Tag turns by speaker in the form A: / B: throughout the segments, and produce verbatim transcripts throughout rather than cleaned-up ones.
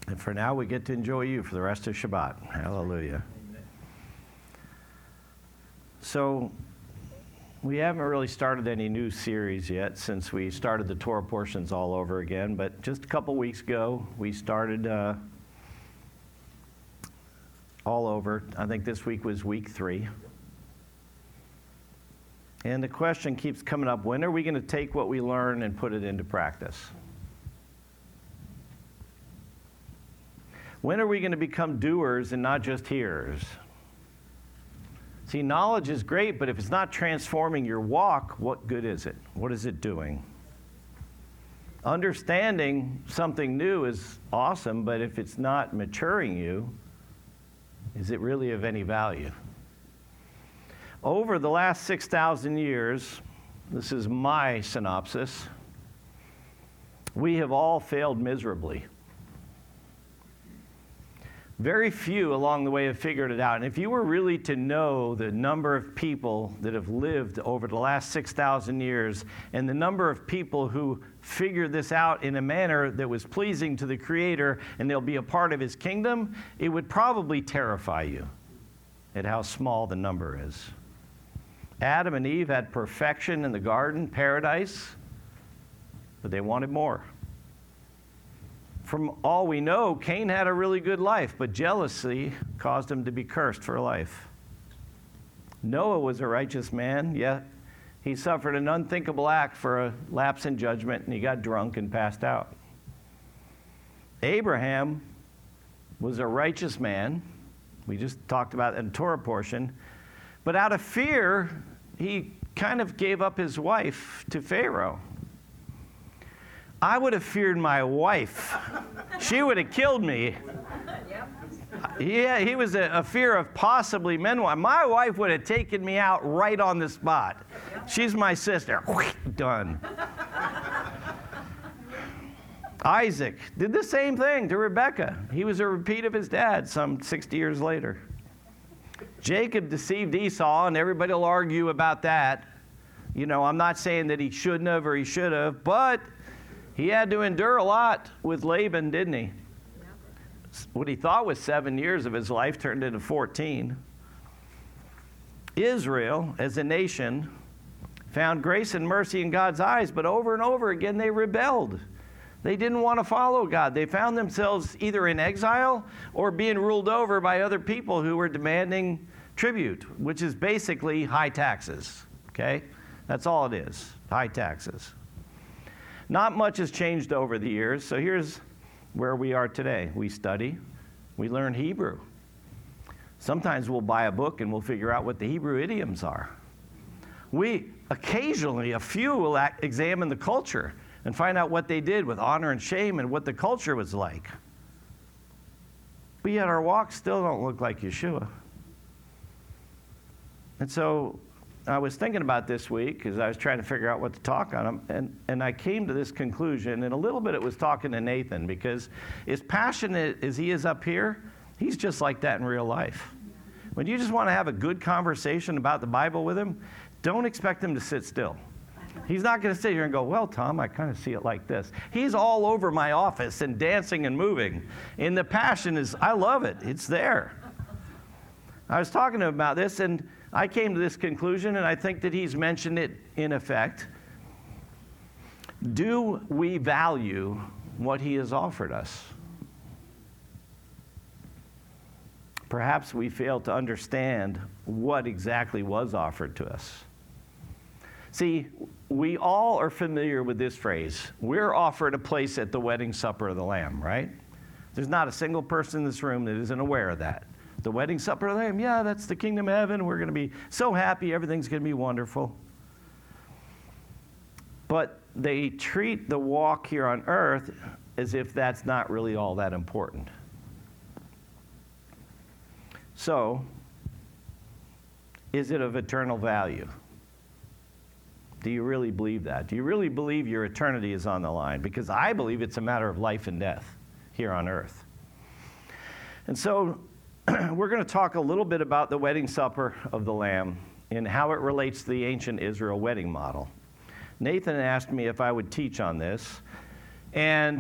A: And for now, we get to enjoy you for the rest of Shabbat. Hallelujah. So, we haven't really started any new series yet since we started the Torah portions all over again, but just a couple weeks ago, we started uh, all over. I think this week was week three. And the question keeps coming up, when are we going to take what we learn and put it into practice? When are we going to become doers and not just hearers? See, knowledge is great, but if it's not transforming your walk, what good is it? What is it doing? Understanding something new is awesome, but if it's not maturing you, is it really of any value? Over the last six thousand years, this is my synopsis, we have all failed miserably. Very few along the way have figured it out. And if you were really to know the number of people that have lived over the last six thousand years and the number of people who figured this out in a manner that was pleasing to the Creator and they'll be a part of His kingdom, it would probably terrify you at how small the number is. Adam and Eve had perfection in the garden, paradise, but they wanted more. From all we know, Cain had a really good life, but jealousy caused him to be cursed for life. Noah was a righteous man, yet he suffered an unthinkable act for a lapse in judgment, and he got drunk and passed out. Abraham was a righteous man. We just talked about in the Torah portion. But out of fear, he kind of gave up his wife to Pharaoh. I would have feared my wife. She would have killed me. Yeah, he was a, a fear of possibly men. My wife would have taken me out right on the spot. She's my sister. Done. Isaac did the same thing to Rebekah. He was a repeat of his dad some sixty years later. Jacob deceived Esau, and everybody will argue about that. You know, I'm not saying that he shouldn't have or he should have, but he had to endure a lot with Laban, didn't he? What he thought was seven years of his life turned into fourteen. Israel, as a nation, found grace and mercy in God's eyes, but over and over again they rebelled. They didn't want to follow God. They found themselves either in exile or being ruled over by other people who were demanding tribute, which is basically high taxes, okay? That's all it is, high taxes. Not much has changed over the years, so here's where we are today. We study, we learn Hebrew. Sometimes we'll buy a book and we'll figure out what the Hebrew idioms are. We, occasionally, a few will act, examine the culture and find out what they did with honor and shame and what the culture was like. But yet our walks still don't look like Yeshua. And so I was thinking about this week as I was trying to figure out what to talk on, and, and I came to this conclusion, and a little bit it was talking to Nathan, because as passionate as he is up here, he's just like that in real life. When you just want to have a good conversation about the Bible with him, don't expect him to sit still. He's not going to sit here and go, well, Tom, I kind of see it like this. He's all over my office and dancing and moving. And the passion is, I love it. It's there. I was talking to him about this, and I came to this conclusion, and I think that he's mentioned it in effect. Do we value what he has offered us? Perhaps we fail to understand what exactly was offered to us. See, we all are familiar with this phrase. We're offered a place at the wedding supper of the Lamb, right? There's not a single person in this room that isn't aware of that. The wedding supper of the Lamb, yeah, that's the kingdom of heaven. We're going to be so happy. Everything's going to be wonderful. But they treat the walk here on earth as if that's not really all that important. So, is it of eternal value? Do you really believe that? Do you really believe your eternity is on the line? Because I believe it's a matter of life and death here on earth. And so, we're going to talk a little bit about the wedding supper of the Lamb and how it relates to the ancient Israel wedding model. Nathan asked me if I would teach on this, and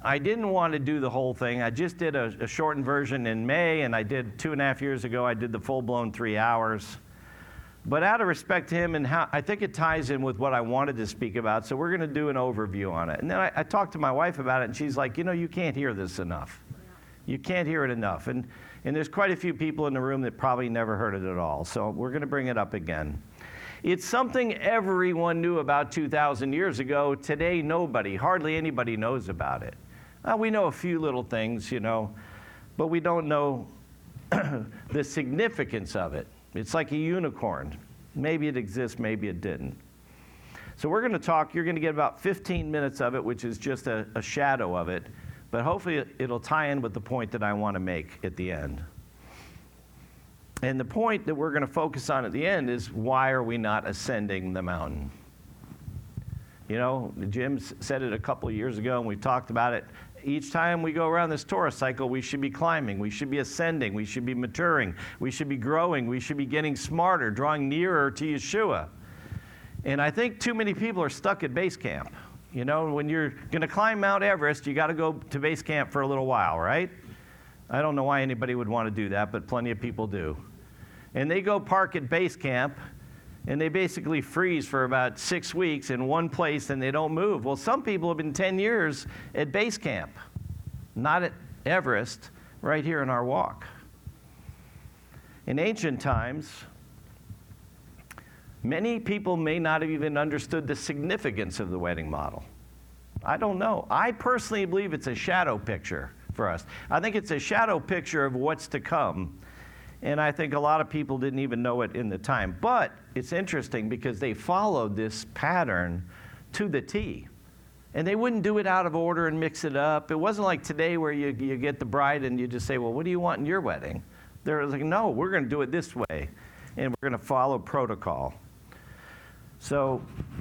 A: I didn't want to do the whole thing. I just did a, a shortened version in May, and I did two and a half years ago, I did the full-blown three hours. But out of respect to him, and how, I think it ties in with what I wanted to speak about, so we're going to do an overview on it. And then I, I talked to my wife about it, and she's like, you know, you can't hear this enough. You can't hear it enough. And, and there's quite a few people in the room that probably never heard it at all, so we're going to bring it up again. It's something everyone knew about two thousand years ago. Today, nobody, hardly anybody knows about it. Uh, we know a few little things, you know, but we don't know the significance of it. It's like a unicorn. Maybe it exists, maybe it didn't. So we're going to talk, you're going to get about fifteen minutes of it, which is just a, a shadow of it, but hopefully it, it'll tie in with the point that I want to make at the end. And the point that we're going to focus on at the end is, why are we not ascending the mountain? You know, Jim said it a couple of years ago, and we talked about it. Each time we go around this Torah cycle, we should be climbing, we should be ascending, we should be maturing, we should be growing, we should be getting smarter, drawing nearer to Yeshua. And I think too many people are stuck at base camp. You know, when you're going to climb Mount Everest, you got to go to base camp for a little while, right? I don't know why anybody would want to do that, but plenty of people do. And they go park at base camp, and they basically freeze for about six weeks in one place, and they don't move. Well, some people have been ten years at base camp, not at Everest, right here in our walk. In ancient times, many people may not have even understood the significance of the wedding model. I don't know. I personally believe it's a shadow picture for us. I think it's a shadow picture of what's to come. And I think a lot of people didn't even know it in the time. But it's interesting because they followed this pattern to the T. And they wouldn't do it out of order and mix it up. It wasn't like today where you, you get the bride and you just say, well, what do you want in your wedding? They're like, no, we're going to do it this way. And we're going to follow protocol. So,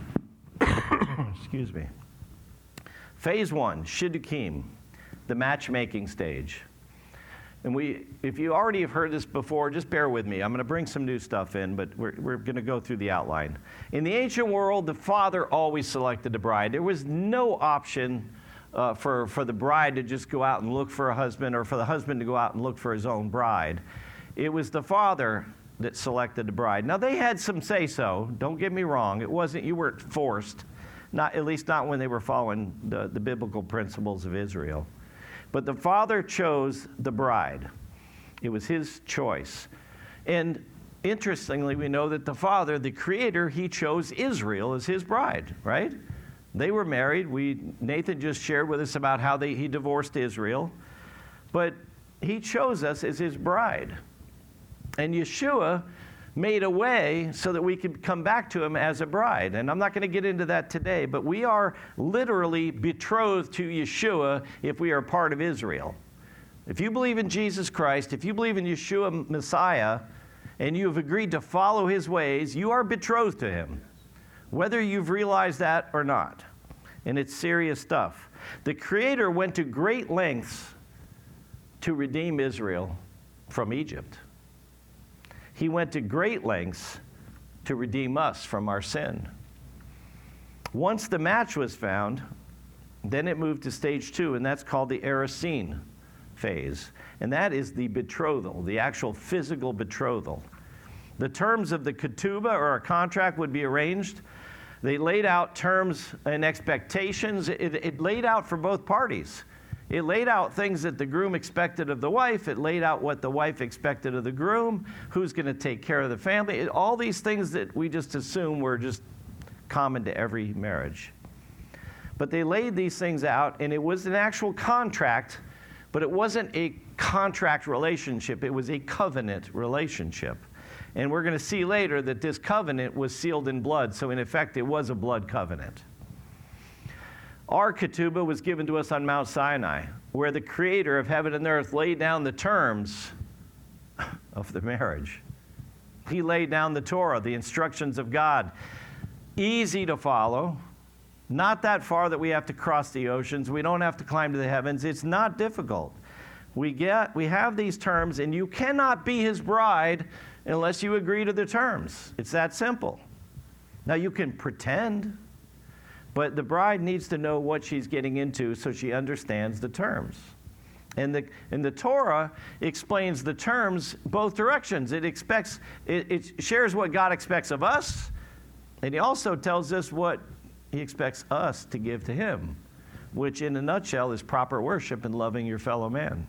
A: excuse me. Phase one, Shidduchim, the matchmaking stage. And we, if you already have heard this before, just bear with me. I'm going to bring some new stuff in, but we're, we're going to go through the outline. In the ancient world, the father always selected the bride. There was no option uh, for, for the bride to just go out and look for a husband, or for the husband to go out and look for his own bride. It was the father that selected the bride. Now, they had some say-so. Don't get me wrong. It wasn't, you weren't forced, not, at least not when they were following the, the biblical principles of Israel. But the father chose the bride. It was his choice. And interestingly, we know that the father, the creator, he chose Israel as his bride, right? They were married. We, Nathan just shared with us about how they, he divorced Israel. But he chose us as his bride. And Yeshua made a way so that we could come back to him as a bride. And I'm not going to get into that today, but we are literally betrothed to Yeshua if we are part of Israel. If you believe in Jesus Christ, if you believe in Yeshua Messiah, and you have agreed to follow his ways, you are betrothed to him, whether you've realized that or not. And it's serious stuff. The Creator went to great lengths to redeem Israel from Egypt. He went to great lengths to redeem us from our sin. Once the match was found, then it moved to stage two, and that's called the Erisine phase. And that is the betrothal, the actual physical betrothal. The terms of the ketubah, or a contract, would be arranged. They laid out terms and expectations. It, it laid out for both parties. It laid out things that the groom expected of the wife. It laid out what the wife expected of the groom, who's going to take care of the family. It, all these things that we just assume were just common to every marriage. But they laid these things out, and it was an actual contract, but it wasn't a contract relationship. It was a covenant relationship. And we're going to see later that this covenant was sealed in blood, so in effect, it was a blood covenant. Our ketubah was given to us on Mount Sinai, where the Creator of heaven and earth laid down the terms of the marriage. He laid down the Torah, the instructions of God. Easy to follow. Not that far that we have to cross the oceans. We don't have to climb to the heavens. It's not difficult. We get, we have these terms, and you cannot be his bride unless you agree to the terms. It's that simple. Now, you can pretend. But the bride needs to know what she's getting into so she understands the terms. And the, and the Torah explains the terms both directions. It expects, it, it shares what God expects of us, and he also tells us what he expects us to give to him, which in a nutshell is proper worship and loving your fellow man.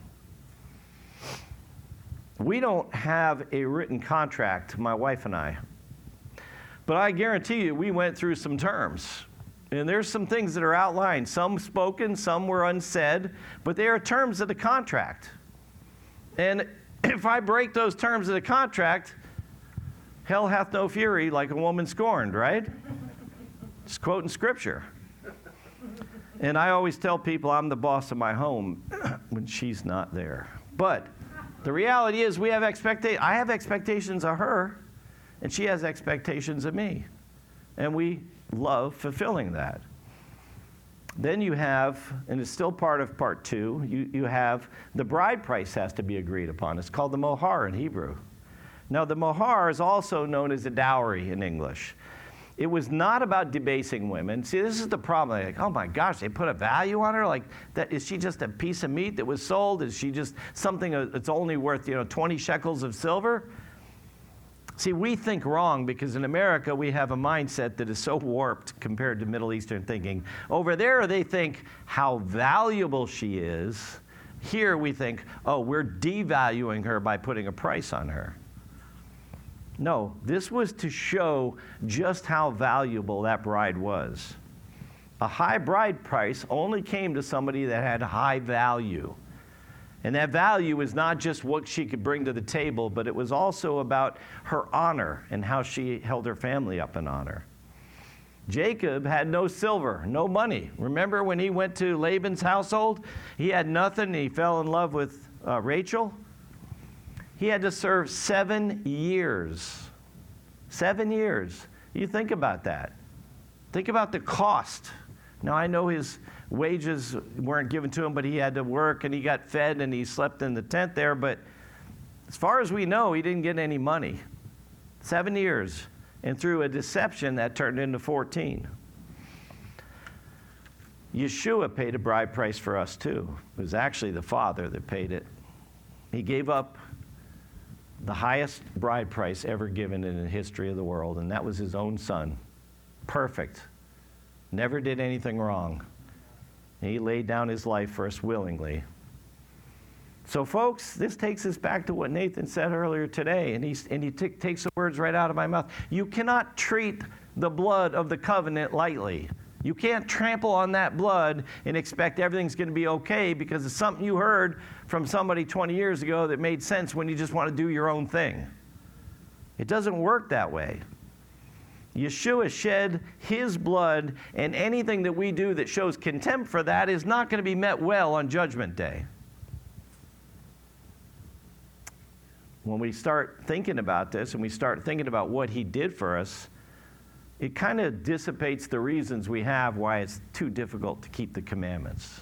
A: We don't have a written contract, my wife and I, but I guarantee you we went through some terms. And there's some things that are outlined, some spoken, some were unsaid, but they are terms of the contract. And if I break those terms of the contract, hell hath no fury like a woman scorned, right? Just quoting scripture. And I always tell people I'm the boss of my home when she's not there. But the reality is we have expectations. I have expectations of her, and she has expectations of me. And we love fulfilling that. Then you have, and it's still part of part two, you, you have the bride price has to be agreed upon. It's called the mohar in Hebrew. Now, the mohar is also known as a dowry in English. It was not about debasing women. See, this is the problem. Like, oh my gosh, they put a value on her? Like, that, is she just a piece of meat that was sold? Is she just something that's only worth, you know, twenty shekels of silver? See, we think wrong because in America we have a mindset that is so warped compared to Middle Eastern thinking. Over there they think how valuable she is. Here we think, oh, we're devaluing her by putting a price on her. No, this was to show just how valuable that bride was. A high bride price only came to somebody that had high value. And that value is not just what she could bring to the table, but it was also about her honor and how she held her family up in honor. Jacob had no silver, no money. Remember when he went to Laban's household? He had nothing. He fell in love with uh, Rachel. He had to serve seven years. Seven years. You think about that. Think about the cost. Now, I know his wages weren't given to him, but he had to work and he got fed and he slept in the tent there. But as far as we know, he didn't get any money. Seven years. And through a deception, that turned into fourteen. Yeshua paid a bride price for us too. It was actually the Father that paid it. He gave up the highest bride price ever given in the history of the world, and that was his own son. Perfect. Never did anything wrong. He laid down his life for us willingly. So, folks, this takes us back to what Nathan said earlier today, and he, and he t- takes the words right out of my mouth. You cannot treat the blood of the covenant lightly. You can't trample on that blood and expect everything's going to be okay because it's something you heard from somebody twenty years ago that made sense when you just want to do your own thing. It doesn't work that way. Yeshua shed his blood, and anything that we do that shows contempt for that is not going to be met well on Judgment Day. When we start thinking about this and we start thinking about what he did for us, it kind of dissipates the reasons we have why it's too difficult to keep the commandments.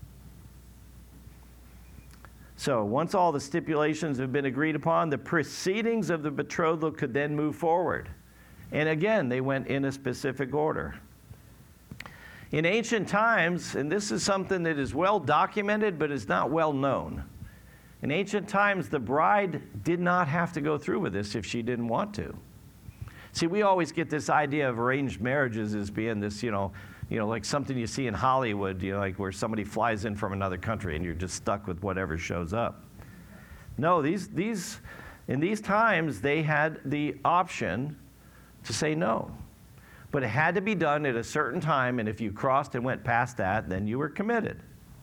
A: So once all the stipulations have been agreed upon, the proceedings of the betrothal could then move forward. And again, they went in a specific order. In ancient times, and this is something that is well documented but is not well known. In ancient times, the bride did not have to go through with this if she didn't want to. See, we always get this idea of arranged marriages as being this, you know, you know, like something you see in Hollywood, you know, like where somebody flies in from another country and you're just stuck with whatever shows up. No, these, these, in these times, they had the option to say no. But it had to be done at a certain time, and if you crossed and went past that, then you were committed.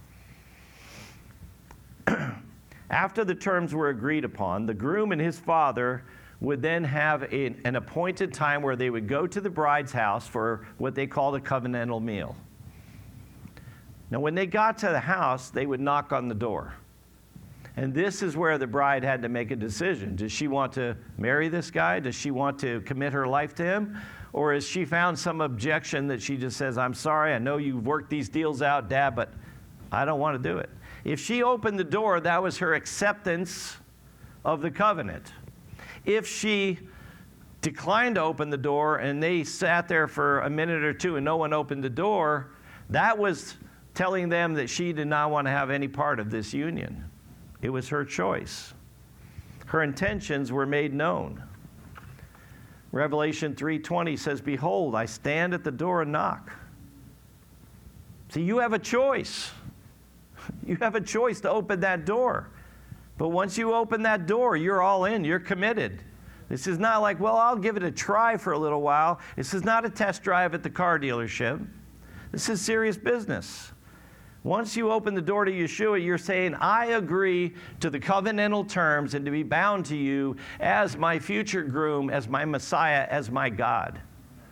A: After the terms were agreed upon, the groom and his father would then have a, an appointed time where they would go to the bride's house for what they called a covenantal meal. Now, when they got to the house, they would knock on the door. And this is where the bride had to make a decision. Does she want to marry this guy? Does she want to commit her life to him? Or has she found some objection that she just says, I'm sorry, I know you've worked these deals out, Dad, but I don't want to do it. If she opened the door, that was her acceptance of the covenant. If she declined to open the door and they sat there for a minute or two and no one opened the door, that was telling them that she did not want to have any part of this union. It was her choice. Her intentions were made known. Revelation three twenty says, "Behold, I stand at the door and knock." See, you have a choice. You have a choice to open that door. But once you open that door, you're all in. You're committed. This is not like, well, I'll give it a try for a little while. This is not a test drive at the car dealership. This is serious business. Once you open the door to Yeshua, you're saying, I agree to the covenantal terms and to be bound to you as my future groom, as my Messiah, as my God.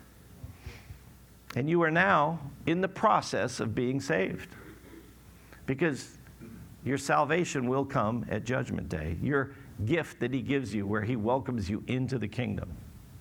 A: And you are now in the process of being saved. Because your salvation will come at Judgment Day. Your gift that he gives you, where he welcomes you into the kingdom.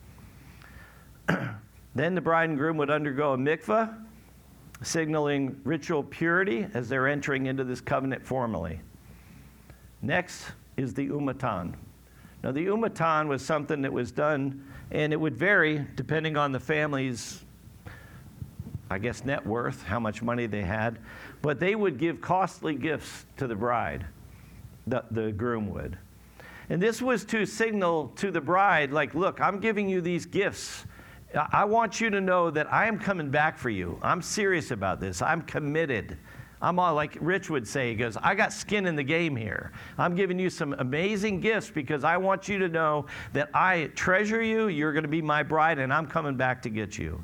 A: Then the bride and groom would undergo a mikvah, signaling ritual purity as they're entering into this covenant formally. Next is the umatan. Now the umatan was something that was done, and it would vary depending on the family's, I guess, net worth, how much money they had. But they would give costly gifts to the bride, the, the groom would. And this was to signal to the bride, like, look, I'm giving you these gifts. I want you to know that I am coming back for you. I'm serious about this. I'm committed. I'm all like Rich would say, he goes, I got skin in the game here. I'm giving you some amazing gifts because I want you to know that I treasure you, you're going to be my bride, and I'm coming back to get you.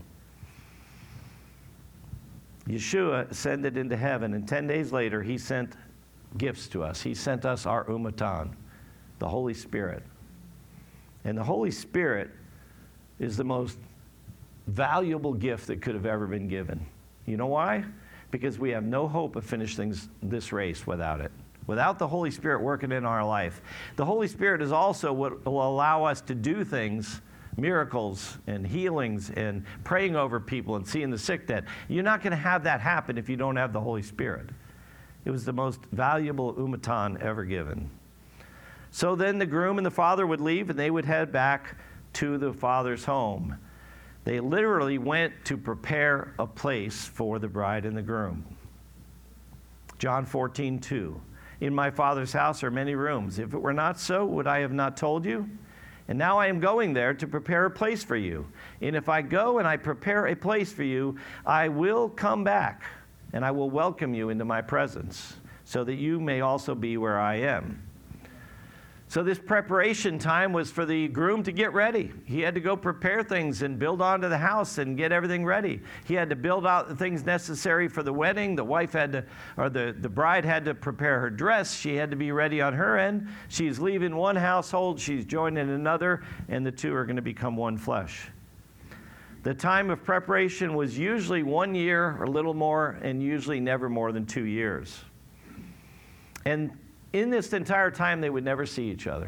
A: Yeshua ascended into heaven, and ten days later, he sent gifts to us. He sent us our umatan, the Holy Spirit. And the Holy Spirit is the most valuable gift that could have ever been given. You know why? Because we have no hope of finishing this race without it. Without the Holy Spirit working in our life. The Holy Spirit is also what will allow us to do things, miracles and healings and praying over people and seeing the sick dead. You're not going to have that happen if you don't have the Holy Spirit. It was the most valuable umatan ever given. So then the groom and the father would leave and they would head back to the father's home. They literally went to prepare a place for the bride and the groom. John fourteen two. In my Father's house are many rooms. If it were not so, would I have not told you? And now I am going there to prepare a place for you. And if I go and I prepare a place for you, I will come back, and I will welcome you into my presence, so that you may also be where I am. So this preparation time was for the groom to get ready. He had to go prepare things and build onto the house and get everything ready. He had to build out the things necessary for the wedding. The wife had to, or the, the bride had to prepare her dress. She had to be ready on her end. She's leaving one household, she's joining another, and the two are going to become one flesh. The time of preparation was usually one year or a little more, and usually never more than two years. And in this entire time, they would never see each other.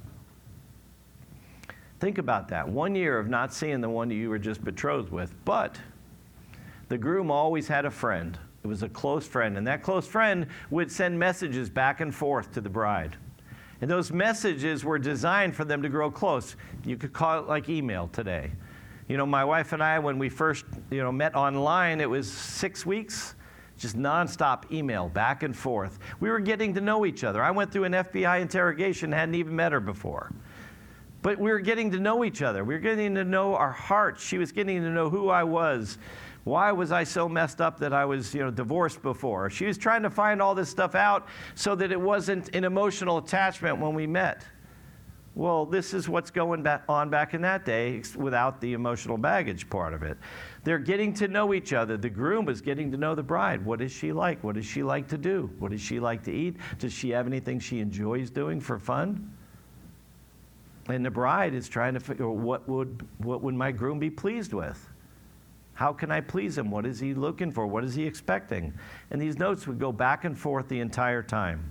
A: Think about that. One year of not seeing the one you were just betrothed with. But the groom always had a friend. It was a close friend. And that close friend would send messages back and forth to the bride. And those messages were designed for them to grow close. You could call it like email today. You know, my wife and I, when we first, you know, met online, it was six weeks. Just nonstop email, back and forth. We were getting to know each other. I went through an F B I interrogation, hadn't even met her before. But we were getting to know each other. We were getting to know our hearts. She was getting to know who I was. Why was I so messed up that I was, you know, divorced before? She was trying to find all this stuff out so that it wasn't an emotional attachment when we met. Well, this is what's going back on back in that day without the emotional baggage part of it. They're getting to know each other. The groom is getting to know the bride. What is she like? What does she like to do? What does she like to eat? Does she have anything she enjoys doing for fun? And the bride is trying to figure, what would, what would my groom be pleased with? How can I please him? What is he looking for? What is he expecting? And these notes would go back and forth the entire time.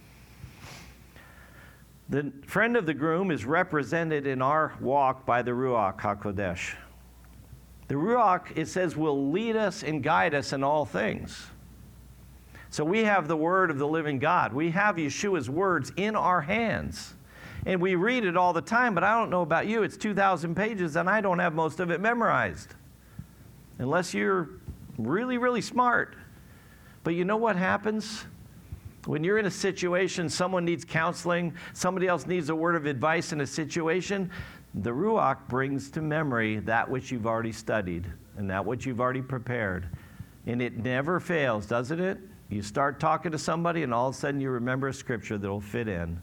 A: The friend of the groom is represented in our walk by the Ruach HaKodesh. The Ruach, it says, will lead us and guide us in all things. So we have the word of the living God. We have Yeshua's words in our hands. And we read it all the time, but I don't know about you. It's two thousand pages, and I don't have most of it memorized. Unless you're really, really smart. But you know what happens? When you're in a situation, someone needs counseling, somebody else needs a word of advice in a situation, the Ruach brings to memory that which you've already studied and that which you've already prepared. And it never fails, doesn't it? You start talking to somebody and all of a sudden you remember a scripture that'll fit in.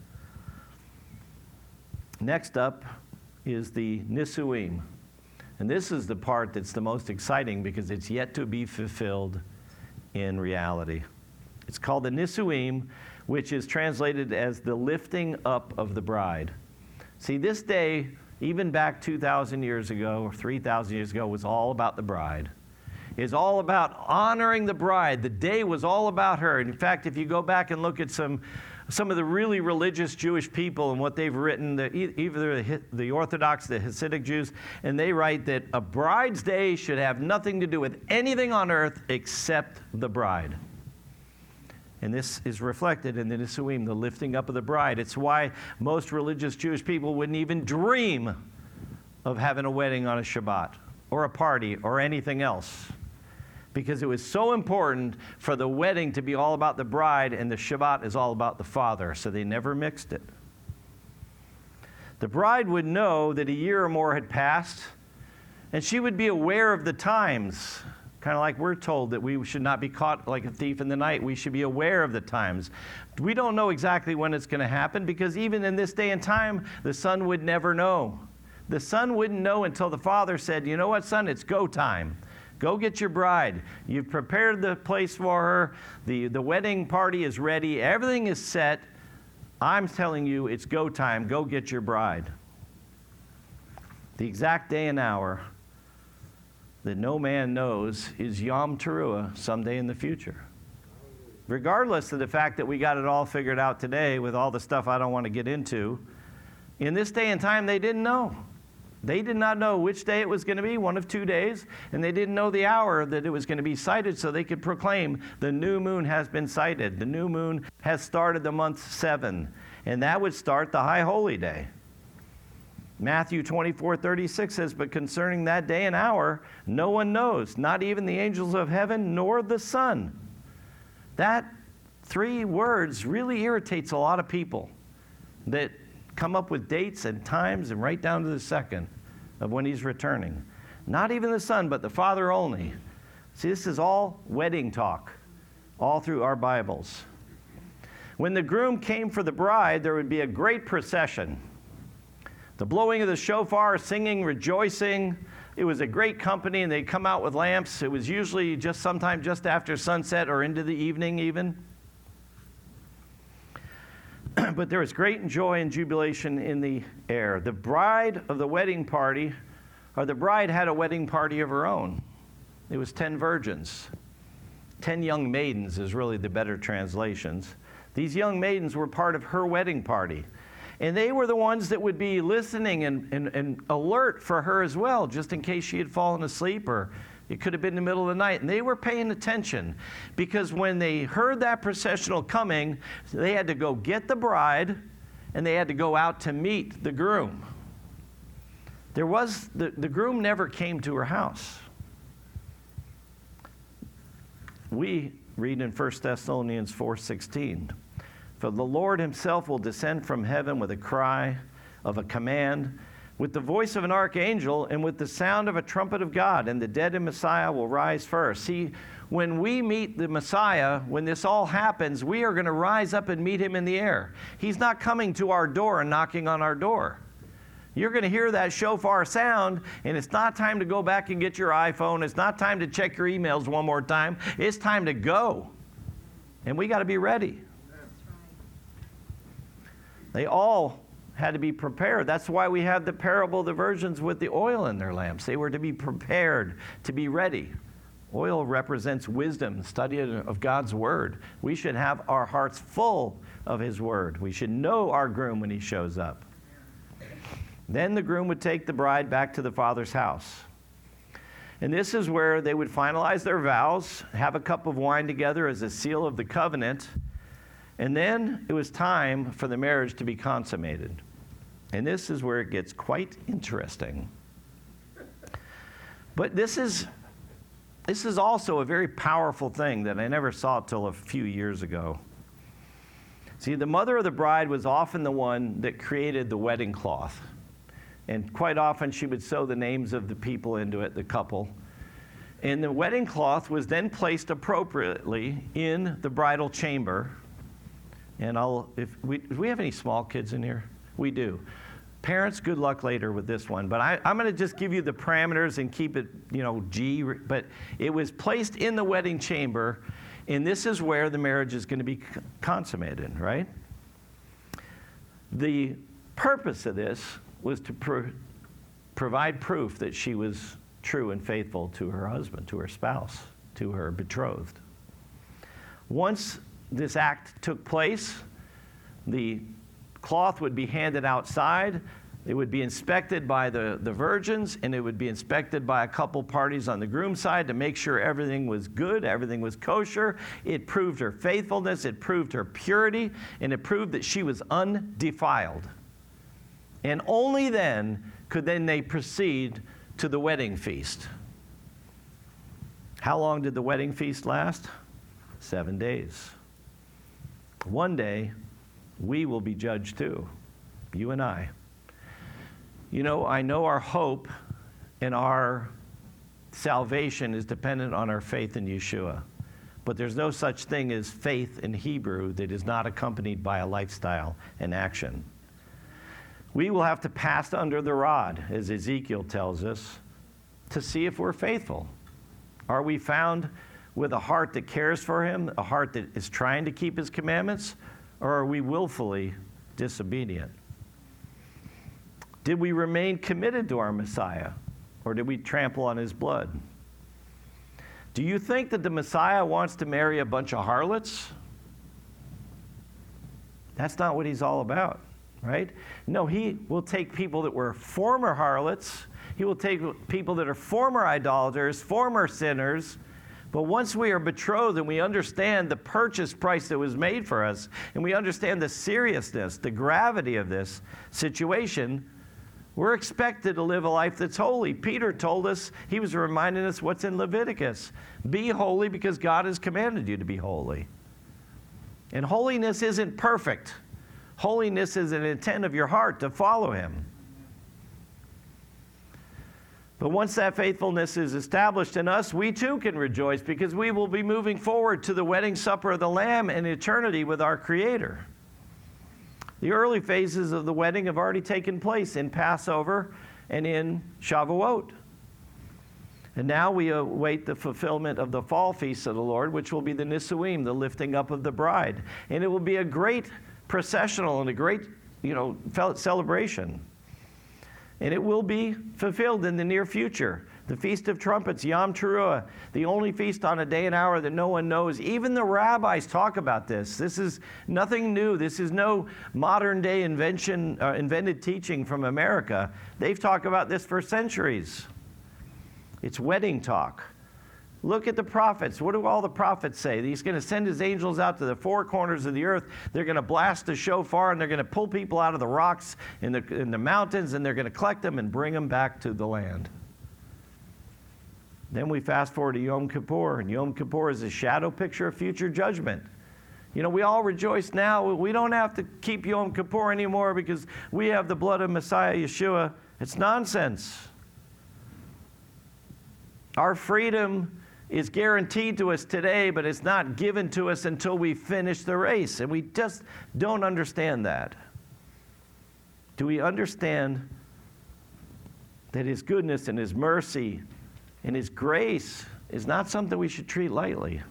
A: Next up is the Nisuim. And this is the part that's the most exciting because it's yet to be fulfilled in reality. It's called the Nisuim, which is translated as the lifting up of the bride. See, this day, even back two thousand years ago or three thousand years ago, was all about the bride. It's all about honoring the bride. The day was all about her. In fact, if you go back and look at some some of the really religious Jewish people and what they've written, the, either the, the Orthodox, the Hasidic Jews, and they write that a bride's day should have nothing to do with anything on earth except the bride. And this is reflected in the Nisuim, the lifting up of the bride. It's why most religious Jewish people wouldn't even dream of having a wedding on a Shabbat or a party or anything else. Because it was so important for the wedding to be all about the bride and the Shabbat is all about the father. So they never mixed it. The bride would know that a year or more had passed, and she would be aware of the times. Kind of like we're told that we should not be caught like a thief in the night. We should be aware of the times. We don't know exactly when it's going to happen because even in this day and time, the son would never know. The son wouldn't know until the father said, you know what, son, it's go time. Go get your bride. You've prepared the place for her. The, the wedding party is ready. Everything is set. I'm telling you, it's go time. Go get your bride. The exact day and hour that no man knows is Yom Teruah someday in the future. Regardless of the fact that we got it all figured out today with all the stuff I don't want to get into, in this day and time, they didn't know. They did not know which day it was going to be, one of two days, and they didn't know the hour that it was going to be sighted so they could proclaim the new moon has been sighted. The new moon has started the month seven, and that would start the high holy day. Matthew twenty-four thirty-six says, but concerning that day and hour, no one knows, not even the angels of heaven, nor the Son. That three words really irritates a lot of people that come up with dates and times and right down to the second of when he's returning. Not even the Son, but the Father only. See, this is all wedding talk, all through our Bibles. When the groom came for the bride, there would be a great procession. The blowing of the shofar, singing, rejoicing. It was a great company, and they'd come out with lamps. It was usually just sometime just after sunset or into the evening even. But there was great joy and jubilation in the air. The bride of the wedding party, or the bride had a wedding party of her own. It was ten virgins. Ten young maidens is really the better translations. These young maidens were part of her wedding party. And they were the ones that would be listening and, and, and alert for her as well, just in case she had fallen asleep or it could have been the middle of the night. And they were paying attention because when they heard that processional coming, they had to go get the bride and they had to go out to meet the groom. There was, the, the groom never came to her house. We read in First Thessalonians four sixteen, for the Lord himself will descend from heaven with a cry of a command, with the voice of an archangel, and with the sound of a trumpet of God, and the dead in Messiah will rise first. See, when we meet the Messiah, when this all happens, we are going to rise up and meet him in the air. He's not coming to our door and knocking on our door. You're going to hear that shofar sound, and it's not time to go back and get your iPhone. It's not time to check your emails one more time. It's time to go. And we got to be ready. They all had to be prepared. That's why we have the parable of the virgins with the oil in their lamps. They were to be prepared, to be ready. Oil represents wisdom, study of God's word. We should have our hearts full of his word. We should know our groom when he shows up. Then the groom would take the bride back to the father's house. And this is where they would finalize their vows, have a cup of wine together as a seal of the covenant, and then it was time for the marriage to be consummated. And this is where it gets quite interesting. But this is, this is also a very powerful thing that I never saw till a few years ago. See, the mother of the bride was often the one that created the wedding cloth. And quite often she would sew the names of the people into it, the couple. And the wedding cloth was then placed appropriately in the bridal chamber. And I'll, if we, do we have any small kids in here? We do. Parents, good luck later with this one. But I, I'm going to just give you the parameters and keep it, you know, G. But it was placed in the wedding chamber, and this is where the marriage is going to be consummated, right? The purpose of this was to pro- provide proof that she was true and faithful to her husband, to her spouse, to her betrothed. Once this act took place, the cloth would be handed outside. It would be inspected by the, the virgins, and it would be inspected by a couple parties on the groom's side to make sure everything was good, everything was kosher. It proved her faithfulness, it proved her purity, and it proved that she was undefiled. And only then could then they proceed to the wedding feast. How long did the wedding feast last? Seven days. One day, we will be judged too, you and I. You know, I know our hope and our salvation is dependent on our faith in Yeshua. But there's no such thing as faith in Hebrew that is not accompanied by a lifestyle and action. We will have to pass under the rod, as Ezekiel tells us, to see if we're faithful. Are we found with a heart that cares for him, a heart that is trying to keep his commandments, or are we willfully disobedient? Did we remain committed to our Messiah, or did we trample on his blood? Do you think that the Messiah wants to marry a bunch of harlots? That's not what he's all about, right? No, he will take people that were former harlots. He will take people that are former idolaters, former sinners. But once we are betrothed and we understand the purchase price that was made for us, and we understand the seriousness, the gravity of this situation, we're expected to live a life that's holy. Peter told us, he was reminding us what's in Leviticus. Be holy because God has commanded you to be holy. And holiness isn't perfect. Holiness is an intent of your heart to follow him. But once that faithfulness is established in us, we too can rejoice because we will be moving forward to the wedding supper of the Lamb in eternity with our Creator. The early phases of the wedding have already taken place in Passover and in Shavuot. And now we await the fulfillment of the fall feast of the Lord, which will be the Nisuim, the lifting up of the bride. And it will be a great processional and a great, you know, celebration. And it will be fulfilled in the near future. The Feast of Trumpets, Yom Teruah, the only feast on a day and hour that no one knows. Even the rabbis talk about this. This is nothing new. This is no modern day invention, uh, invented teaching from America. They've talked about this for centuries. It's wedding talk. Look at the prophets. What do all the prophets say? He's going to send his angels out to the four corners of the earth. They're going to blast the shofar, and they're going to pull people out of the rocks in the, in the mountains, and they're going to collect them and bring them back to the land. Then we fast forward to Yom Kippur, and Yom Kippur is a shadow picture of future judgment. You know, we all rejoice now. We don't have to keep Yom Kippur anymore because we have the blood of Messiah Yeshua. It's nonsense. Our freedom is guaranteed to us today, but it's not given to us until we finish the race. And we just don't understand that. Do we understand that his goodness and his mercy and his grace is not something we should treat lightly?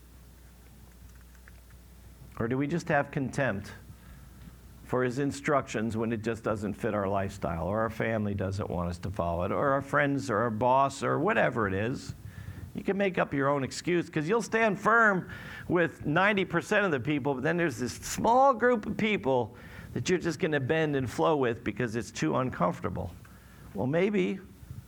A: Or do we just have contempt for his instructions when it just doesn't fit our lifestyle, or our family doesn't want us to follow it, or our friends or our boss or whatever it is? You can make up your own excuse because you'll stand firm with ninety percent of the people, but then there's this small group of people that you're just going to bend and flow with because it's too uncomfortable. Well, maybe,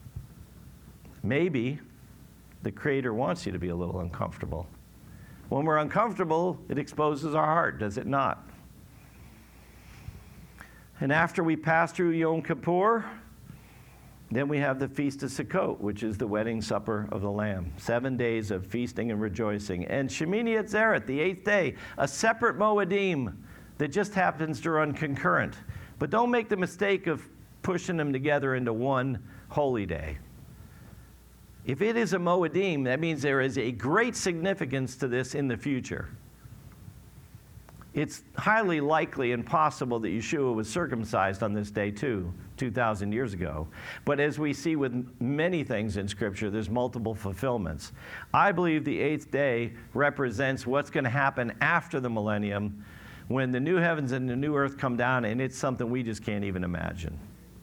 A: maybe the Creator wants you to be a little uncomfortable. When we're uncomfortable, it exposes our heart, does it not? And after we pass through Yom Kippur, then we have the Feast of Sukkot, which is the wedding supper of the Lamb. Seven days of feasting and rejoicing. And Shemini Atzeret, the eighth day, a separate Moedim that just happens to run concurrent. But don't make the mistake of pushing them together into one holy day. If it is a Moedim, that means there is a great significance to this in the future. It's highly likely and possible that Yeshua was circumcised on this day too, two thousand years ago. But as we see with many things in Scripture, there's multiple fulfillments. I believe the eighth day represents what's going to happen after the millennium, when the new heavens and the new earth come down, and it's something we just can't even imagine.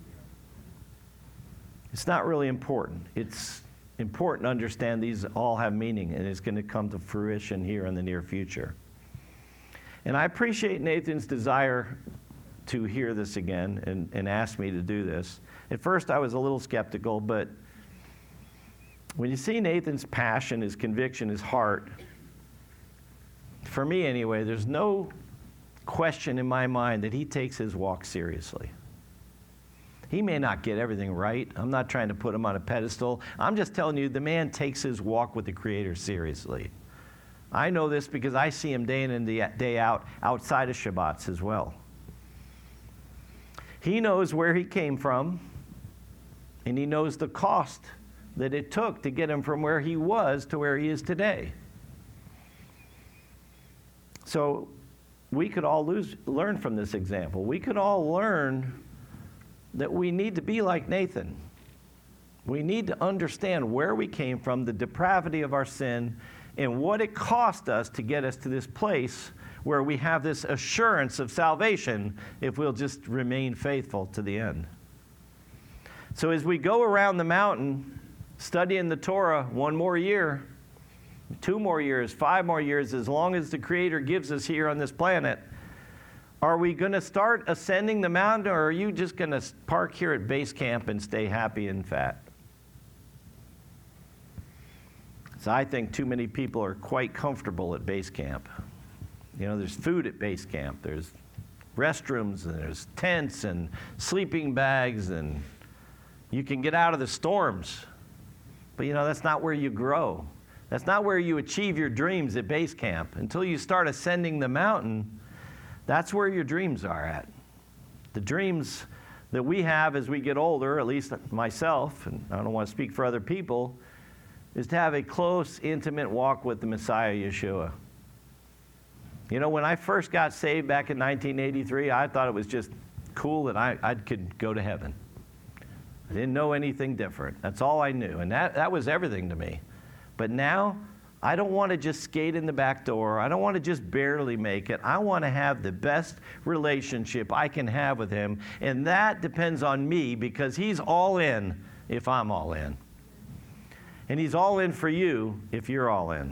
A: It's not really important. It's important to understand these all have meaning, and it's going to come to fruition here in the near future. And I appreciate Nathan's desire to hear this again and, and ask me to do this. At first, I was a little skeptical, but when you see Nathan's passion, his conviction, his heart, for me anyway, there's no question in my mind that he takes his walk seriously. He may not get everything right. I'm not trying to put him on a pedestal. I'm just telling you, the man takes his walk with the Creator seriously. I know this because I see him day in and day out outside of Shabbats as well. He knows where he came from, and he knows the cost that it took to get him from where he was to where he is today. So we could all lose, learn from this example. We could all learn that we need to be like Nathan. We need to understand where we came from, the depravity of our sin, and what it cost us to get us to this place where we have this assurance of salvation if we'll just remain faithful to the end. So as we go around the mountain, studying the Torah one more year, two more years, five more years, as long as the Creator gives us here on this planet, are we going to start ascending the mountain, or are you just going to park here at base camp and stay happy and fat? So I think too many people are quite comfortable at base camp. You know, there's food at base camp. There's restrooms, and there's tents and sleeping bags, and you can get out of the storms. But, you know, that's not where you grow. That's not where you achieve your dreams at base camp. Until you start ascending the mountain, that's where your dreams are at. The dreams that we have as we get older, at least myself, and I don't want to speak for other people, is to have a close, intimate walk with the Messiah, Yeshua. You know, when I first got saved back in nineteen eighty-three, I thought it was just cool that I, I could go to heaven. I didn't know anything different. That's all I knew, and that, that was everything to me. But now, I don't want to just skate in the back door. I don't want to just barely make it. I want to have the best relationship I can have with Him, and that depends on me because He's all in if I'm all in. And He's all in for you if you're all in.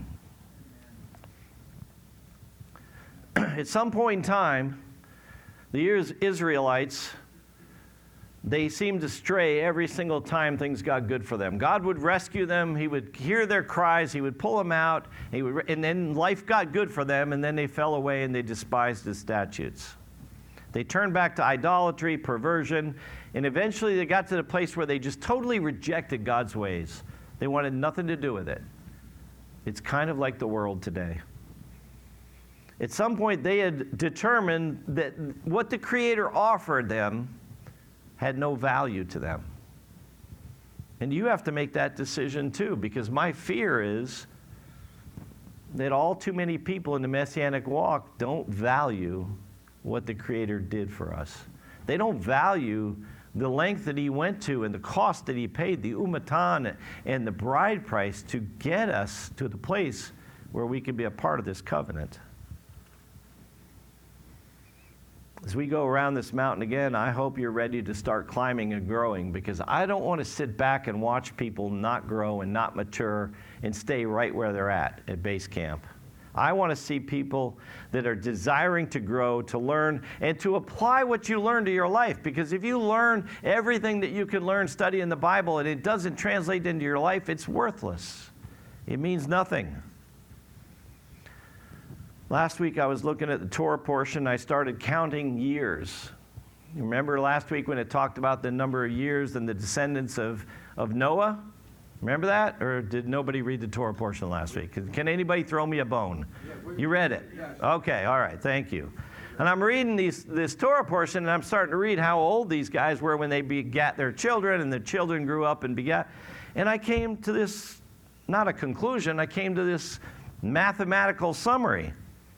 A: At some point in time, the Israelites, they seemed to stray every single time things got good for them. God would rescue them. He would hear their cries. He would pull them out. He would, and then life got good for them, and then they fell away and they despised His statutes. They turned back to idolatry, perversion, and eventually they got to the place where they just totally rejected God's ways. They wanted nothing to do with it. It's kind of like the world today. At some point, they had determined that what the Creator offered them had no value to them. And you have to make that decision too, because my fear is that all too many people in the Messianic walk don't value what the Creator did for us. They don't value the length that He went to and the cost that He paid, the umatan and the bride price to get us to the place where we can be a part of this covenant. As we go around this mountain again, I hope you're ready to start climbing and growing, because I don't want to sit back and watch people not grow and not mature and stay right where they're at at base camp. I want to see people that are desiring to grow, to learn, and to apply what you learn to your life. Because if you learn everything that you can learn studying the Bible and it doesn't translate into your life, it's worthless. It means nothing. Last week I was looking at the Torah portion. I started counting years. You remember last week when it talked about the number of years and the descendants of, of Noah? Remember that? Or did nobody read the Torah portion last week? Can, can anybody throw me a bone? You read it? Okay, all right, thank you. And I'm reading these, this Torah portion, and I'm starting to read how old these guys were when they begat their children, and the children grew up and begat. And I came to this, not a conclusion, I came to this mathematical summary.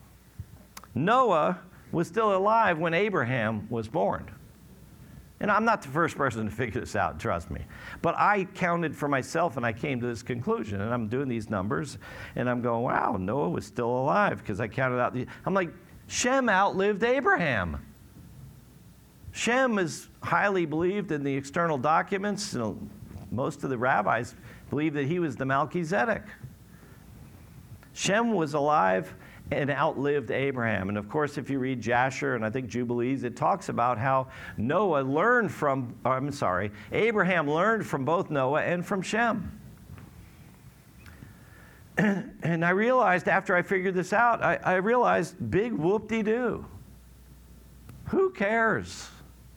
A: Noah was still alive when Abraham was born. And I'm not the first person to figure this out, trust me. But I counted for myself, and I came to this conclusion. And I'm doing these numbers, and I'm going, wow, Noah was still alive, because I counted out the... I'm like, Shem outlived Abraham. Shem is highly believed in the external documents. You know, most of the rabbis believe that he was the Melchizedek. Shem was alive and outlived Abraham. And of course, if you read Jasher and I think Jubilees, it talks about how Noah learned from, oh, I'm sorry, Abraham learned from both Noah and from Shem. And, and I realized after I figured this out, I, I realized big whoop-de-doo. Who cares?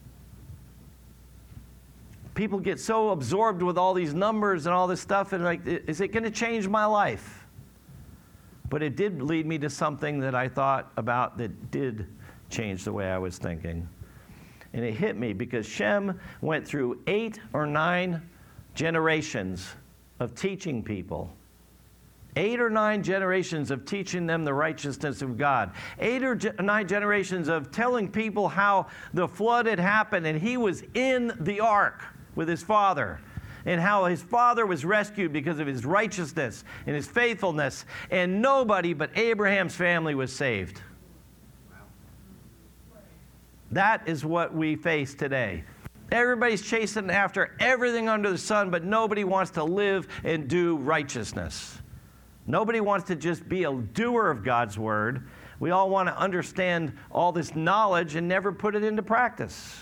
A: People get so absorbed with all these numbers and all this stuff, and like, is it going to change my life? But it did lead me to something that I thought about that did change the way I was thinking. And it hit me because Shem went through eight or nine generations of teaching people. Eight or nine generations of teaching them the righteousness of God. Eight or ge- nine generations of telling people how the flood had happened and he was in the ark with his father. And how his father was rescued because of his righteousness and his faithfulness. And nobody but Abraham's family was saved. Wow. That is what we face today. Everybody's chasing after everything under the sun, but nobody wants to live and do righteousness. Nobody wants to just be a doer of God's word. We all want to understand all this knowledge and never put it into practice.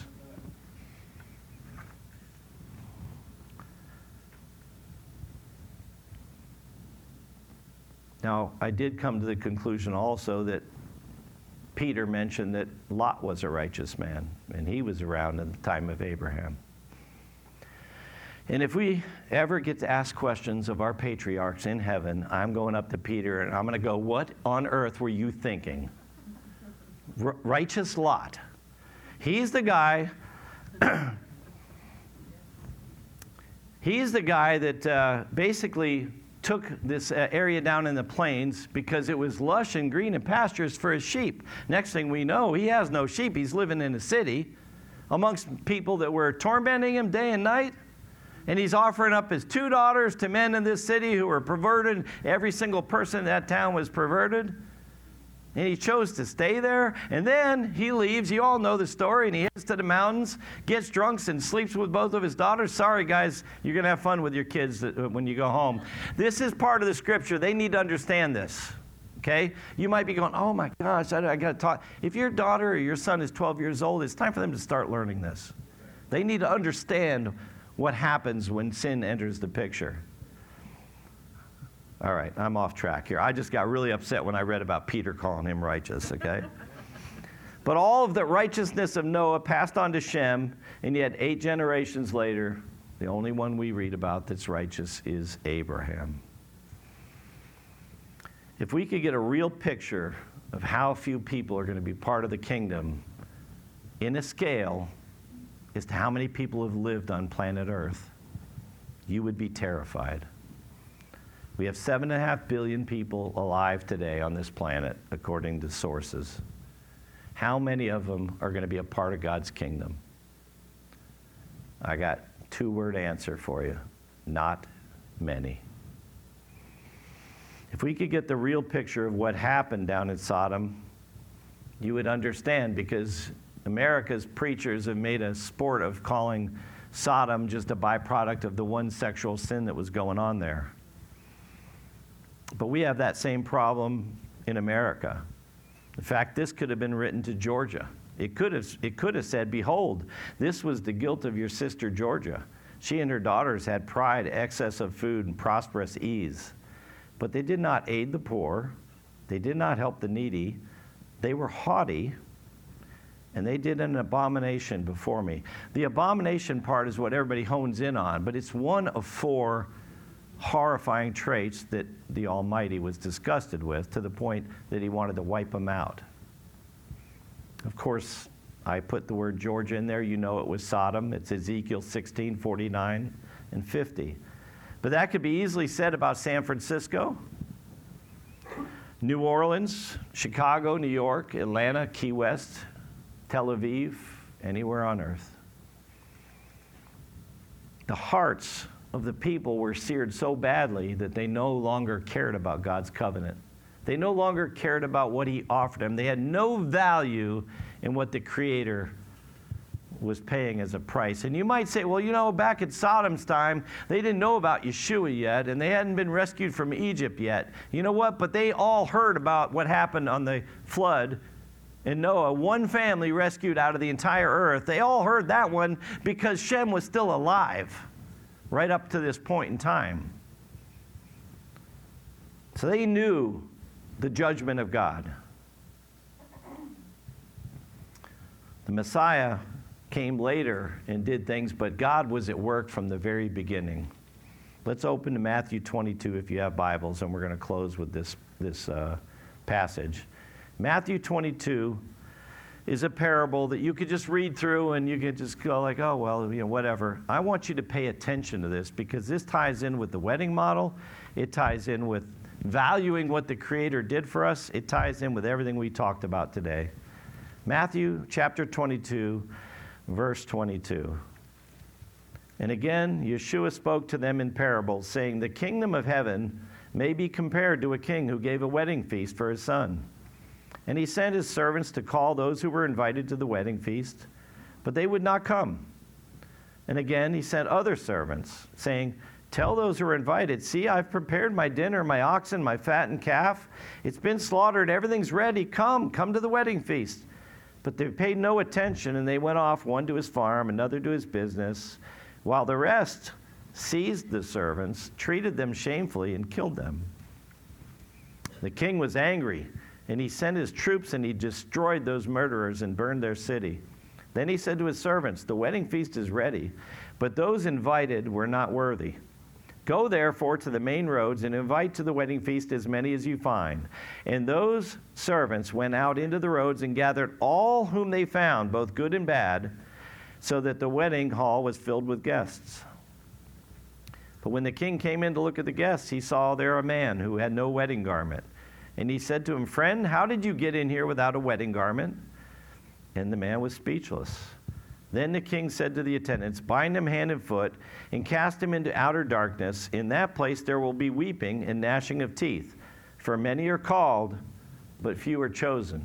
A: Now, I did come to the conclusion also that Peter mentioned that Lot was a righteous man, and he was around in the time of Abraham. And if we ever get to ask questions of our patriarchs in heaven, I'm going up to Peter, and I'm going to go, what on earth were you thinking? R- righteous Lot. He's the guy... he's the guy that uh, basically... took this uh, area down in the plains because it was lush and green and pastures for his sheep. Next thing we know, he has no sheep. He's living in a city amongst people that were tormenting him day and night. And he's offering up his two daughters to men in this city who were perverted. Every single person in that town was perverted. And he chose to stay there. And then he leaves. You all know the story. And he heads to the mountains, gets drunk, and sleeps with both of his daughters. Sorry, guys, you're going to have fun with your kids when you go home. This is part of the scripture. They need to understand this. Okay? You might be going, oh my gosh, I, I got to talk. If your daughter or your son is twelve years old, it's time for them to start learning this. They need to understand what happens when sin enters the picture. All right, I'm off track here. I just got really upset when I read about Peter calling him righteous, okay? But all of the righteousness of Noah passed on to Shem, and yet eight generations later, the only one we read about that's righteous is Abraham. If we could get a real picture of how few people are going to be part of the kingdom in a scale as to how many people have lived on planet Earth, you would be terrified. We have seven and a half billion people alive today on this planet, according to sources. How many of them are going to be a part of God's kingdom? I got two-word answer for you. Not many. If we could get the real picture of what happened down in Sodom, you would understand, because America's preachers have made a sport of calling Sodom just a byproduct of the one sexual sin that was going on there. But we have that same problem in America. In fact, this could have been written to Georgia. It could have, it could have said, behold, this was the guilt of your sister Georgia. She and her daughters had pride, excess of food, and prosperous ease. But they did not aid the poor. They did not help the needy. They were haughty. and they did an abomination before me. The abomination part is what everybody hones in on, but it's one of four horrifying traits that the Almighty was disgusted with, to the point that he wanted to wipe them out. Of course, I put the word Georgia in there. You know it was Sodom. It's Ezekiel sixteen, forty-nine, and fifty. But that could be easily said about San Francisco, New Orleans, Chicago, New York, Atlanta, Key West, Tel Aviv, anywhere on earth. The hearts of the people were seared so badly that they no longer cared about God's covenant. They no longer cared about what he offered them. They had no value in what the Creator was paying as a price. And you might say, well, you know, back at Sodom's time, they didn't know about Yeshua yet, and they hadn't been rescued from Egypt yet. You know what? But they all heard about what happened on the flood and Noah, one family rescued out of the entire earth. They all heard that one because Shem was still alive right up to this point in time. So they knew the judgment of God. The Messiah came later and did things, but God was at work from the very beginning. Let's open to Matthew twenty-two if you have Bibles, and we're going to close with this, this uh, passage. Matthew twenty-two is a parable that you could just read through and you could just go like, oh, well, you know, whatever. I want you to pay attention to this because this ties in with the wedding model. It ties in with valuing what the Creator did for us. It ties in with everything we talked about today. Matthew chapter twenty-two, verse twenty-two. And again, Yeshua spoke to them in parables, saying, the kingdom of heaven may be compared to a king who gave a wedding feast for his son. And he sent his servants to call those who were invited to the wedding feast, but they would not come. And again, he sent other servants, saying, tell those who are invited, see, I've prepared my dinner, my oxen, my fattened calf. It's been slaughtered. Everything's ready. Come, come to the wedding feast. But they paid no attention, and they went off, one to his farm, another to his business, while the rest seized the servants, treated them shamefully, and killed them. The king was angry, and he sent his troops, and he destroyed those murderers and burned their city. Then he said to his servants, the wedding feast is ready, but those invited were not worthy. Go therefore to the main roads and invite to the wedding feast as many as you find. And those servants went out into the roads and gathered all whom they found, both good and bad, so that the wedding hall was filled with guests. But when the king came in to look at the guests, he saw there a man who had no wedding garment. And he said to him, friend, how did you get in here without a wedding garment? And the man was speechless. Then the king said to the attendants, bind him hand and foot and cast him into outer darkness. In that place there will be weeping and gnashing of teeth. For many are called, but few are chosen.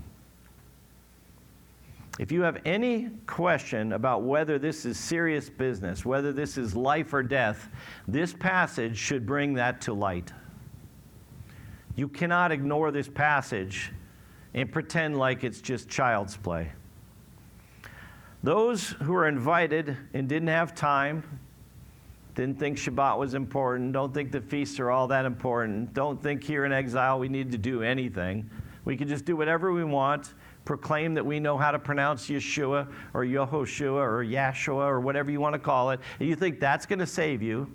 A: If you have any question about whether this is serious business, whether this is life or death, this passage should bring that to light. You cannot ignore this passage and pretend like it's just child's play. Those who are invited and didn't have time, didn't think Shabbat was important, don't think the feasts are all that important, don't think here in exile we need to do anything. We can just do whatever we want, proclaim that we know how to pronounce Yeshua or Yehoshua or Yahshua or whatever you want to call it, and you think that's going to save you.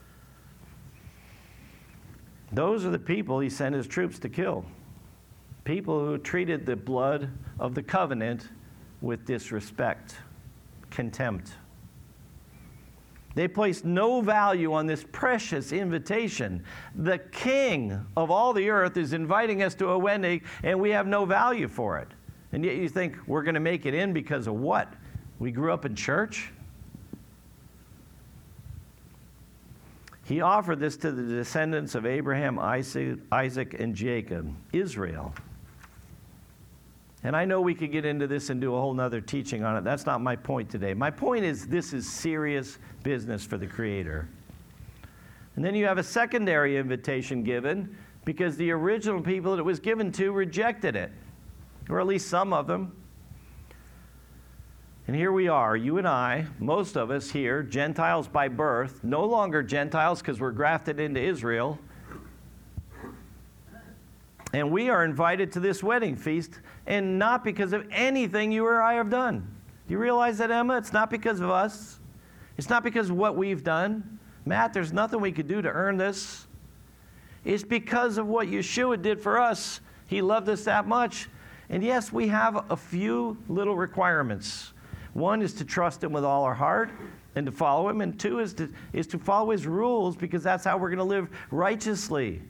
A: Those are the people he sent his troops to kill. People who treated the blood of the covenant with disrespect, contempt. They placed no value on this precious invitation. The king of all the earth is inviting us to a wedding, and we have no value for it. And yet you think we're going to make it in because of what? We grew up in church? He offered this to the descendants of Abraham, Isaac, Isaac, and Jacob, Israel. And I know we could get into this and do a whole nother teaching on it. That's not my point today. My point is this is serious business for the Creator. And then you have a secondary invitation given because the original people that it was given to rejected it, or at least some of them. And here we are, you and I, most of us here, Gentiles by birth, no longer Gentiles because we're grafted into Israel. And we are invited to this wedding feast, and not because of anything you or I have done. Do you realize that, Emma? It's not because of us. It's not because of what we've done. Matt, there's nothing we could do to earn this. It's because of what Yeshua did for us. He loved us that much. And yes, we have a few little requirements. One is to trust him with all our heart and to follow him. And two is to, is to follow his rules, because that's how we're going to live righteously.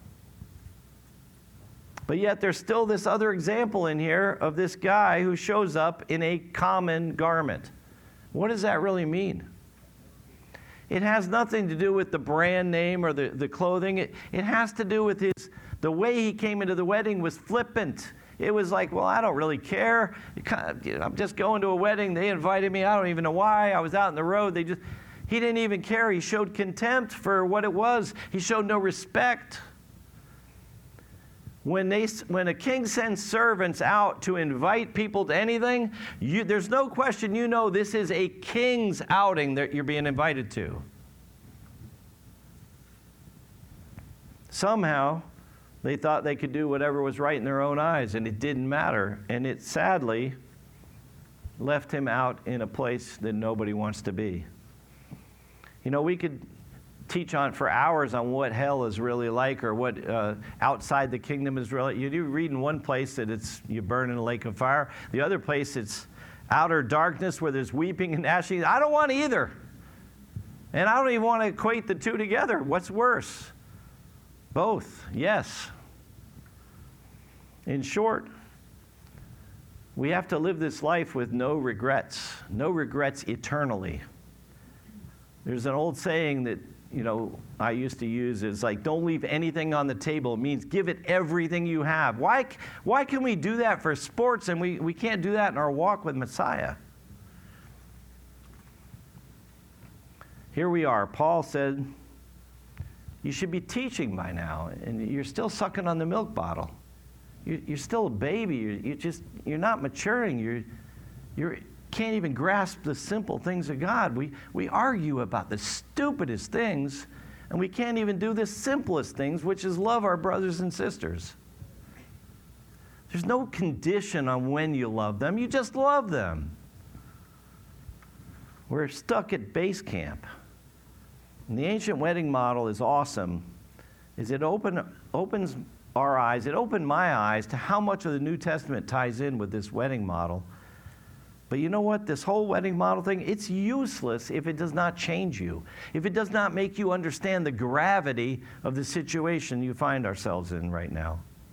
A: But yet there's still this other example in here of this guy who shows up in a common garment. What does that really mean? It has nothing to do with the brand name or the, the clothing. It, it has to do with his, the way he came into the wedding was flippant. It was like, well, I don't really care. I'm just going to a wedding. They invited me. I don't even know why. I was out in the road. They just, he didn't even care. He showed contempt for what it was. He showed no respect. When, they, when a king sends servants out to invite people to anything, you, there's no question you know this is a king's outing that you're being invited to. Somehow, they thought they could do whatever was right in their own eyes, and it didn't matter. And it sadly left him out in a place that nobody wants to be. You know, we could teach on for hours on what hell is really like, or what uh, outside the kingdom is really. You do read in one place that it's you burn in a lake of fire. The other place it's outer darkness where there's weeping and gnashing. I don't want either. And I don't even want to equate the two together. What's worse? Both, yes. In short, we have to live this life with no regrets, no regrets eternally. There's an old saying that, you know, I used to use is like, don't leave anything on the table. It means give it everything you have. Why, why can we do that for sports and we, we can't do that in our walk with Messiah? Here we are. Paul said, you should be teaching by now, and you're still sucking on the milk bottle. You, you're still a baby. You're, you just, you're not maturing. You're, you're can't even grasp the simple things of God. We, we argue about the stupidest things, and we can't even do the simplest things, which is love our brothers and sisters. There's no condition on when you love them. You just love them. We're stuck at base camp. And the ancient wedding model is awesome. Is it open, opens our eyes, it opened my eyes to how much of the New Testament ties in with this wedding model. But you know what? This whole wedding model thing, it's useless if it does not change you, if it does not make you understand the gravity of the situation you find ourselves in right now.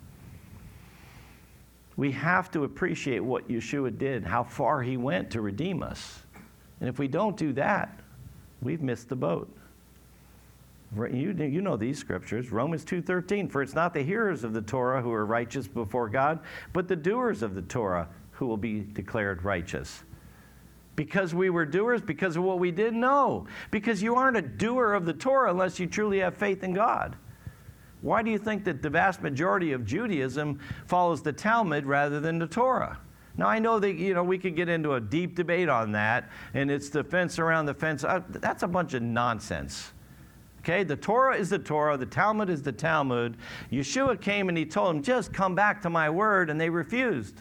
A: We have to appreciate what Yeshua did, how far he went to redeem us. And if we don't do that, we've missed the boat. You, you know these scriptures, Romans two thirteen, for it's not the hearers of the Torah who are righteous before God, but the doers of the Torah who will be declared righteous. Because we were doers, because of what we didn't know. Because you aren't a doer of the Torah unless you truly have faith in God. Why do you think that the vast majority of Judaism follows the Talmud rather than the Torah? Now, I know that, you know, we could get into a deep debate on that, and it's the fence around the fence. Uh, that's a bunch of nonsense. Okay, the Torah is the Torah, the Talmud is the Talmud. Yeshua came and he told them, just come back to my word, and they refused.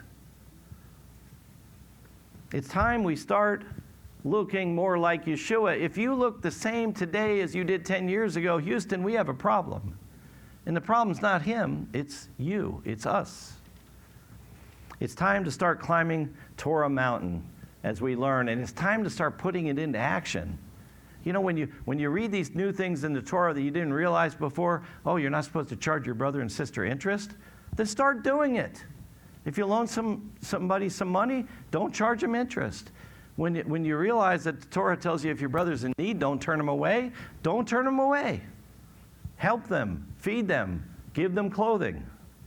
A: It's time we start looking more like Yeshua. If you look the same today as you did ten years ago, Houston, we have a problem. And the problem's not him, it's you, it's us. It's time to start climbing Torah Mountain as we learn, and it's time to start putting it into action. You know, when you when you read these new things in the Torah that you didn't realize before, oh, you're not supposed to charge your brother and sister interest, then start doing it. If you loan some somebody some money, don't charge them interest. When you, when you realize that the Torah tells you if your brother's in need, don't turn them away, don't turn them away. Help them, feed them, give them clothing.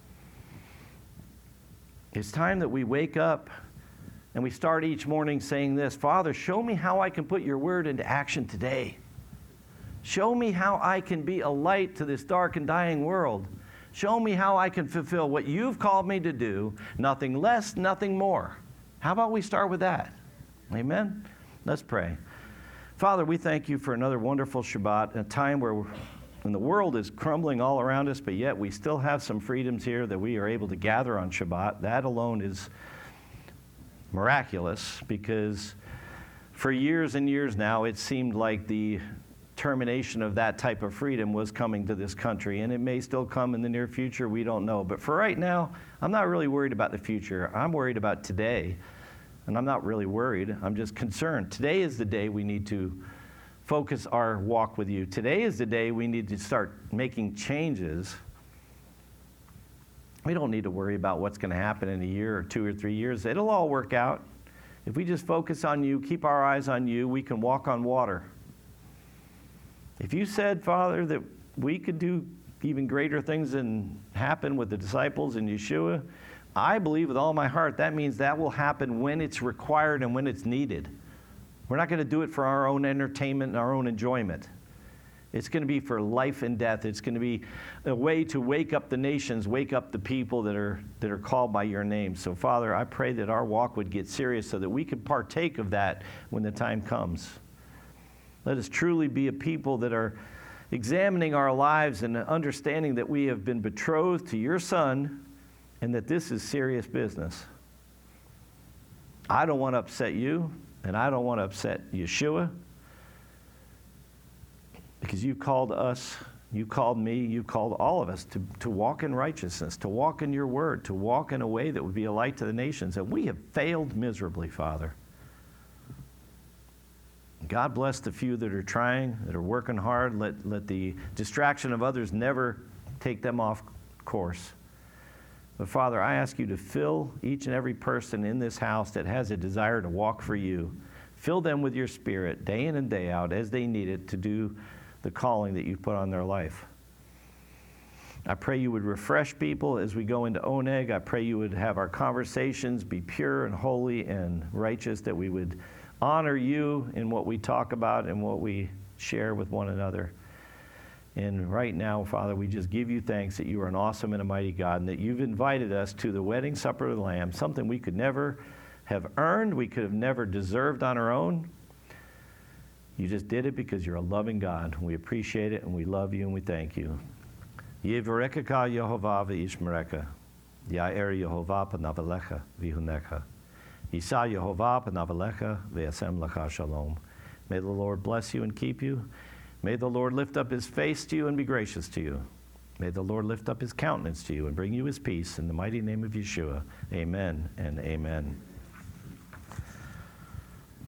A: It's time that we wake up and we start each morning saying this, Father, show me how I can put your word into action today. Show me how I can be a light to this dark and dying world. Show me how I can fulfill what you've called me to do, nothing less, nothing more. How about we start with that? Amen? Let's pray. Father, we thank you for another wonderful Shabbat, a time where And the world is crumbling all around us, but yet we still have some freedoms here that we are able to gather on Shabbat. That alone is miraculous, because for years and years now, it seemed like the termination of that type of freedom was coming to this country, and it may still come in the near future. We don't know. But for right now, I'm not really worried about the future. I'm worried about today, and I'm not really worried. I'm just concerned. Today is the day we need to focus our walk with you. Today is the day we need to start making changes. We don't need to worry about what's going to happen in a year or two or three years. It'll all work out. If we just focus on you, keep our eyes on you, we can walk on water. If you said, Father, that we could do even greater things than happened with the disciples in Yeshua, I believe with all my heart that means that will happen when it's required and when it's needed. We're not going to do it for our own entertainment and our own enjoyment. It's going to be for life and death. It's going to be a way to wake up the nations, wake up the people that are that are called by your name. So, Father, I pray that our walk would get serious so that we can partake of that when the time comes. Let us truly be a people that are examining our lives and understanding that we have been betrothed to your Son and that this is serious business. I don't want to upset you, and I don't want to upset Yeshua, because you called us, you called me, you called all of us to, to walk in righteousness, to walk in your word, to walk in a way that would be a light to the nations. And we have failed miserably, Father. God bless the few that are trying, that are working hard. Let, let the distraction of others never take them off course. But Father, I ask you to fill each and every person in this house that has a desire to walk for you. Fill them with your Spirit day in and day out as they need it to do the calling that you've put on their life. I pray you would refresh people as we go into Oneg. I pray you would have our conversations be pure and holy and righteous, that we would honor you in what we talk about and what we share with one another. And right now, Father, we just give you thanks that you are an awesome and a mighty God, and that you've invited us to the wedding supper of the Lamb, something we could never have earned, we could have never deserved on our own. You just did it because you're a loving God. We appreciate it, and we love you, and we thank you. Yevarekah Yehovah v'yishmerekah. Ya'er Yehovah p'navalecha v'hunecha. Yisa Yehovah p'navalecha v'yasem lecha shalom. May the Lord bless you and keep you. May the Lord lift up his face to you and be gracious to you. May the Lord lift up his countenance to you and bring you his peace. In the mighty name of Yeshua, amen and amen.